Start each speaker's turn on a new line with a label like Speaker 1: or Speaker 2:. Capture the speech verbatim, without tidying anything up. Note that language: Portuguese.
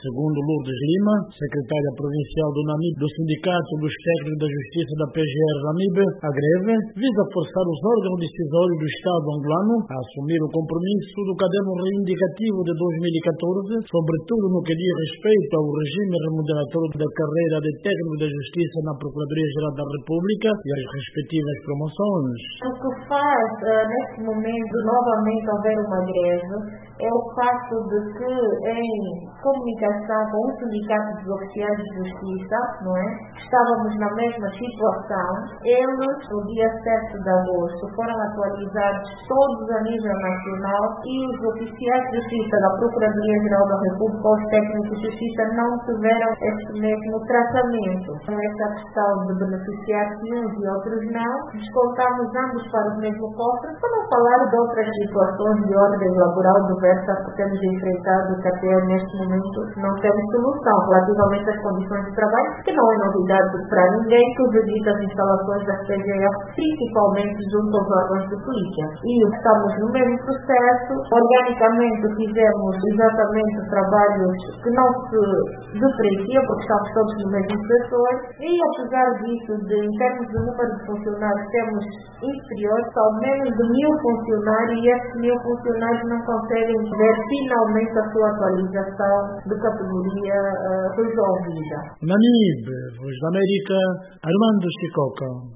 Speaker 1: Segundo Lourdes Lima, secretária provincial do NAMIB do Sindicato dos Técnicos da Justiça da P G R NAMIB, a greve visa forçar os órgãos decisórios do Estado angolano a assumir o compromisso do caderno reivindicativo de dois mil e catorze, sobretudo no que diz respeito ao regime remuneratório da carreira de técnico da Justiça na Procuradoria-Geral da República e as respectivas promoções.
Speaker 2: O que faz, uh, neste momento, novamente haver uma greve é o facto de que, em comunicação com o Sindicato dos Oficiais de Justiça, não é? Estávamos na mesma situação. Eles, no dia sete de agosto, foram atualizados todos a nível nacional e os oficiais de justiça da Procuradoria-Geral da República, os técnicos de justiça, não tiveram este mesmo tratamento. Com essa questão de beneficiar-se uns e outros não, descontamos ambos para o mesmo cofre, para não falar de outras situações de ordem laboral diversa que temos enfrentado, que até neste momento não temos solução relativamente às condições de trabalho, que não é novidade para ninguém, tudo dito as instalações da P G R, principalmente junto aos órgãos de polícia. E estamos no mesmo processo. Organicamente fizemos exatamente trabalhos que não se diferenciam, porque estamos todos no mesmo setor, e apesar disso, de, em termos de número de funcionários, temos inferiores, são menos de mil funcionários, e esses mil funcionários não conseguem ver finalmente a sua atualização de categoria uh, resolvida.
Speaker 1: NAMIB, Voz da América, Armando Chicoca.